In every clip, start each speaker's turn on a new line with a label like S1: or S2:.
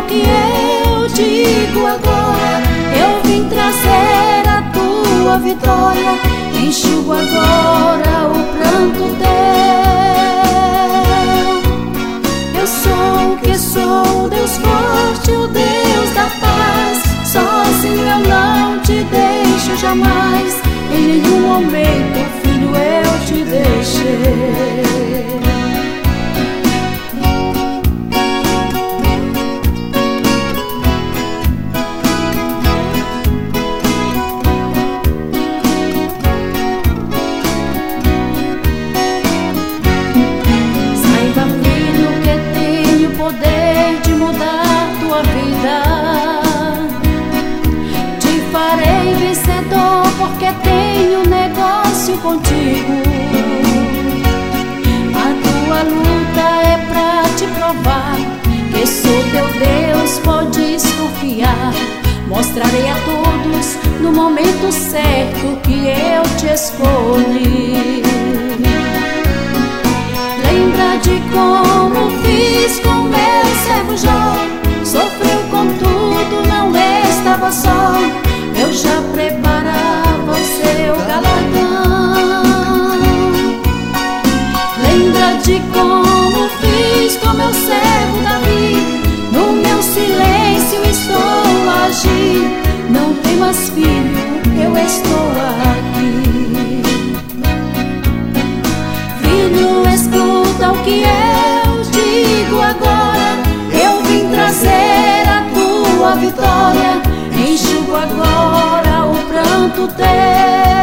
S1: que eu digo agora. Eu vim trazer a tua vitória, enxugo agora o pranto teu. Eu sou o que sou, Deus forte, o Deus da paz. Sozinho eu não te deixo jamais, em nenhum momento, filho, eu te deixei.
S2: Poder de mudar tua vida, te farei vencedor, porque tenho negócio contigo. A tua luta é pra te provar que sou teu Deus, podes confiar. Mostrarei a todos no momento certo que eu te escolhi. Lembra de como fiz com meu servo Jó, sofreu com tudo, não estava só. Eu já preparava o seu galardão. Lembra de como fiz com meu servo Davi, no meu silêncio estou a agir. Não temas, filho, eu estou aqui. Filho, escuta o que eu digo agora. Eu vim trazer a tua vitória, enxugo agora o pranto teu.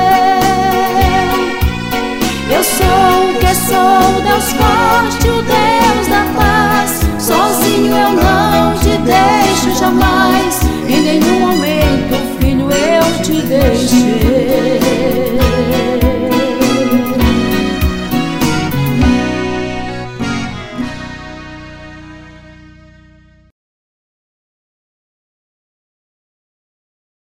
S2: Eu sou o que sou, Deus forte, o Deus